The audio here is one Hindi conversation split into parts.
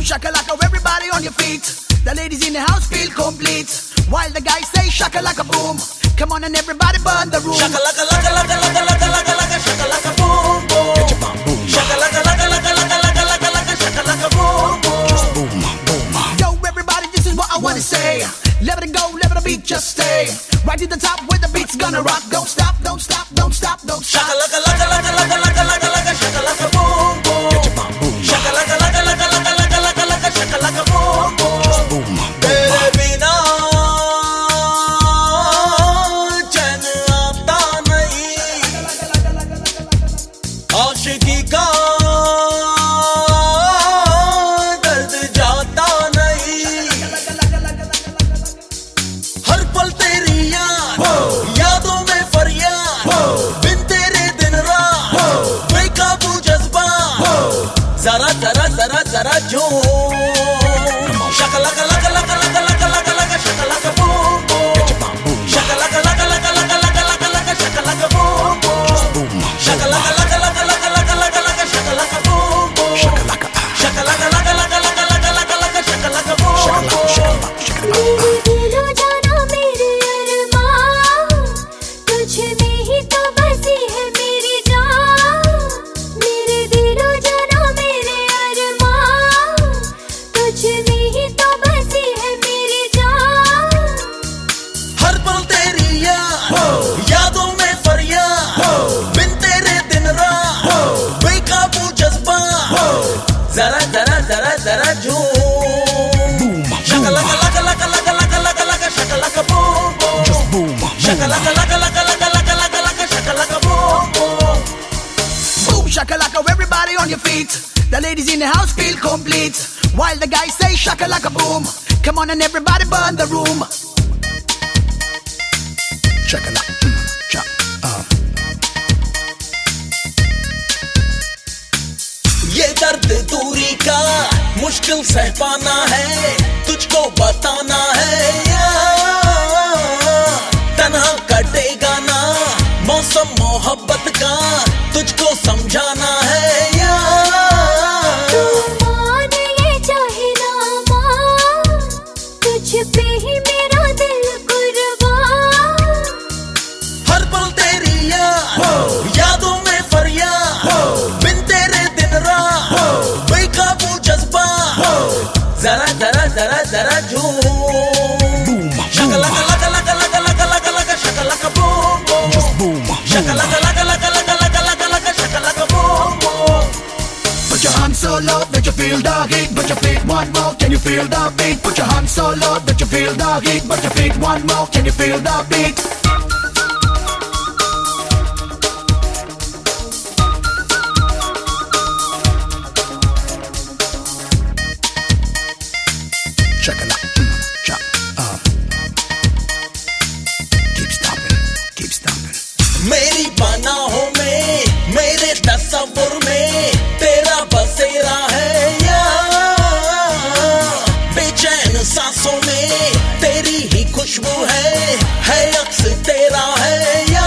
shakalaka, everybody on your feet. The ladies in the house feel complete. While the guys say shakalaka boom. Come on and everybody burn the room. Shakalaka laka laka laka laka laka laka shakalaka boom boom. Get your bomb boom. Shakalaka laka laka laka laka laka laka shakalaka boom boom. Just boom boom. Yo everybody, this is what I wanna say. Let it go, let the beat just stay. Right to the top where the beat's gonna rock. Don't stop, don't stop, don't stop, don't stop. Shakalaka laka laka laka laka laka laka shakalaka boom boom. Get your bomb boom. Shakalaka laka laka laka laka laka laka shakalaka boom boom. Just boom boom. तेरे बिना चैन आता नहीं, आशिकी का दर्द जाता नहीं। हर पल तेरी यादों में फरियाद, बिन तेरे दिन रात बेकाबू जज्बा, जरा जरा जरा जरा झूम। shakalaka laka laka laka laka laka laka shakalaka boom boom. Shakalaka laka laka laka laka laka laka shakalaka boom boom. Shakalaka laka laka laka laka laka laka shakalaka boom boom. Shakalaka laka laka laka laka laka laka shakalaka boom boom. मेरे दिलो जाना मेरे अरमान, तुझ में ही तो बसी है मेरी जान। मेरे दिलो जाना मेरे अरमान, तुझ में ही तो बसी है मेरी जान। हर पल तेरी यादों में फरियाद, बिन तेरे दिन रात बेकाबू जज्बा, जरा जरा जरा जरा झूम। shakalaka laka laka laka laka laka laka shakalaka boom boom. Shakalaka laka laka laka laka laka laka shakalaka boom boom. Boom shakalaka, everybody on your feet. The ladies in the house feel complete. While the guys say shakalaka boom. Come on and everybody burn the room. Shakalaka, ये दर्द दूरी का मुश्किल सह पाना है, तुझको बताना है तन्हा कटेगा ना मौसम मोहब्बत का, तुझको समझाना है तू मान ये चाहे ना मान, तुझ पे ही मेरा दिल कुर्बान। हर पल तेरी यादों में फरियाद, बिन तेरे दिन रात बेकाबू जज्बा, जरा जरा जरा जरा झूम। shakalaka laka laka laka laka laka laka shakalaka boom boom. Shakalaka laka laka laka laka laka laka shakalaka boom boom. put your hands so low that you feel the heat. Put your feet one more, can you feel the beat? Put your hands so low that you feel the heat. Put your feet one more, can you feel the beat? Keep stomping. मेरी पनाहों में, मेरे तस्वुर में तेरा बसेरा है बेचैन सांसों में तेरी ही खुशबू है अक्स तेरा है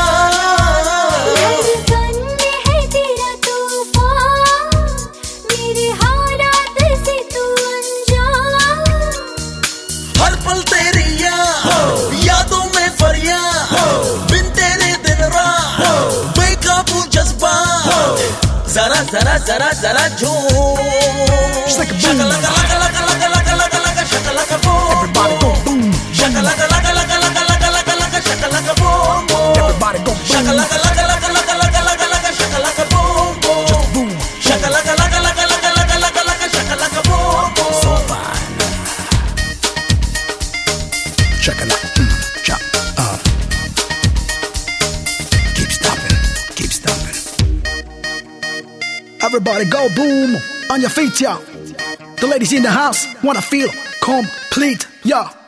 धड़कन में है तेरा तूफान, मेरे हालात से तू अनजान। हर पल तेरी यादों में फरियाद, बिन तेरे दिन रात बेकाबू जज्बा, जरा जरा जरा जरा झूम। shakalaka laka laka laka laka laka laka shakalaka boom. Everybody go boom. Shakalaka laka laka laka laka laka laka shakalaka boom boom. Everybody go boom. Shakalaka laka laka laka laka laka laka shakalaka boom boom. Just boom. Shakalaka laka laka laka laka laka laka shakalaka boom boom. So fine. Shakalaka, keep stomping, keep stomping. Everybody go boom on your feet, y'all. The ladies in the house wanna feel complete, y'all.